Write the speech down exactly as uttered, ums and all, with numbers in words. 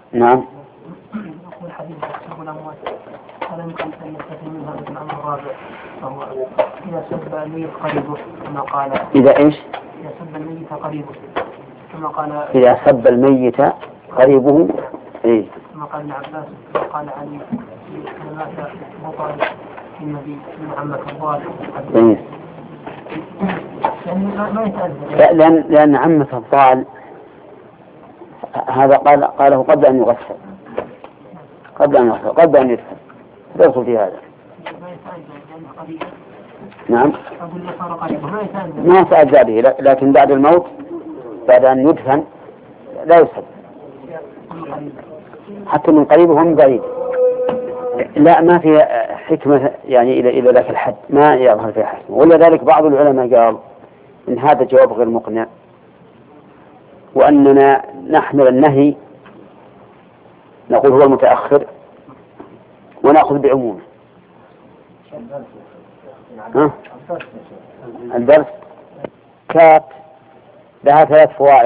نعم. يقول حديث يحسب الأموات هل يمكن أن يستفيد من هذا الأمر الرابع وهو إذا سب الميت قريبه كما قال إذا إيش؟ إذا سب الميت قريبه كما قال إذا سب الميت قريبه إيه؟ كما قال ابن عباس قال علي مات أبو طالب في النبي محمد الضال إيه؟ لأن لأن عمة الضال هذا قال قاله قبل أن يغسل قبل أن يغسل قبل أن يدفن يدخل في هذا. نعم ما يتأذى به لكن بعد الموت بعد أن يدفن لا يسب حتى من قريب ومن بعيد. لا ما في حكمة يعني إلى إلى ذاك الحد ما يظهر فيها حكمة. ولذلك بعض العلماء قال إن هذا جواب غير مقنع وأننا نحمل النهي نقول هو المتأخر ونأخذ بعمومه. ها؟ الدرس كات لها ثلاث فوائد.